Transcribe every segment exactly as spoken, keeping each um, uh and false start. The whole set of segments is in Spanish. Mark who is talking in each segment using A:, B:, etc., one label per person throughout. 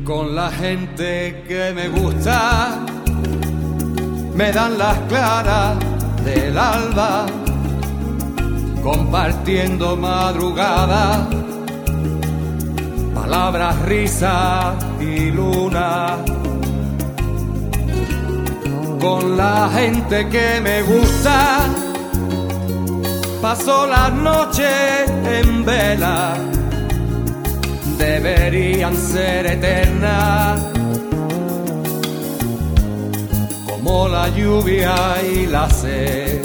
A: Con la gente que me gusta me dan las claras del alba, compartiendo madrugada, palabras, risas y luna. Con la gente que me gusta paso las noches en vela, deberían ser eternas, como la lluvia y la sed.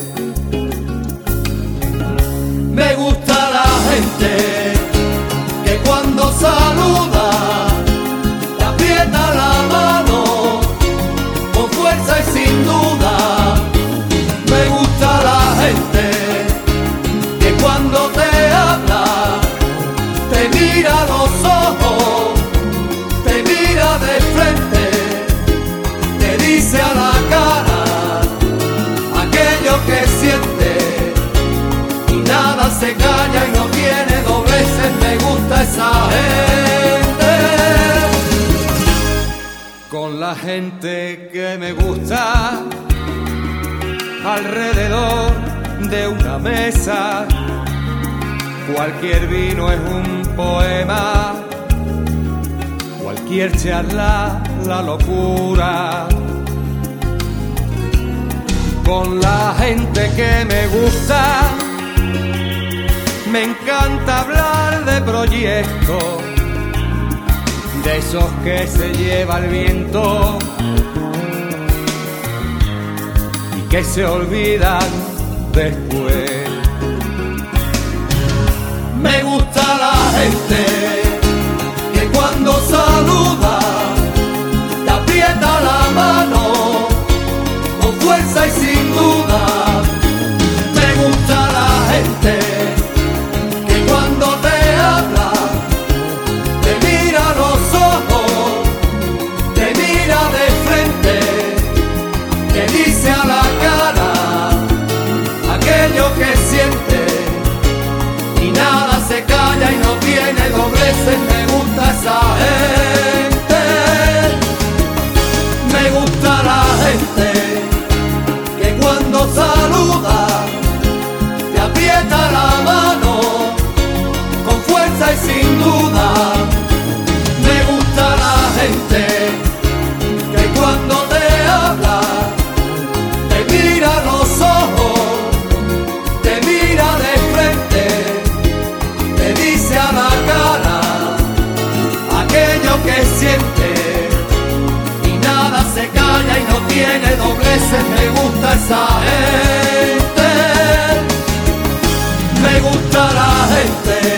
A: Me gusta la gente que cuando saluda te aprieta la mano con fuerza y sin duda. Me gusta la gente que cuando te habla te mira a los ojos, te mira de frente, te dice a la cara aquello que siente y nada se calla y no tiene dobleces. Me gusta esa gente. Con la gente que me gusta alrededor de una mesa, cualquier vino es un poema, cualquier charla la locura. Con la gente que me gusta me encanta hablar de proyectos, de esos que se lleva el viento y que se olvidan después. Me gusta la gente que cuando saluda te aprieta la mano con fuerza y sin duda. Me gusta la gente que cuando te habla te mira a los ojos, te mira de frente, te dice a la cara aquello que siente y nada se calla y no tiene dobleces. Me gusta esa gente. Me gusta la gente que cuando saluda te aprieta la mano con fuerza y sin duda. Me gusta la gente que cuando te habla te mira a los ojos, te mira de frente, te dice a la cara aquello que siente y nada se calla y no tiene dobleces. Me gusta esa gente. Me gusta la gente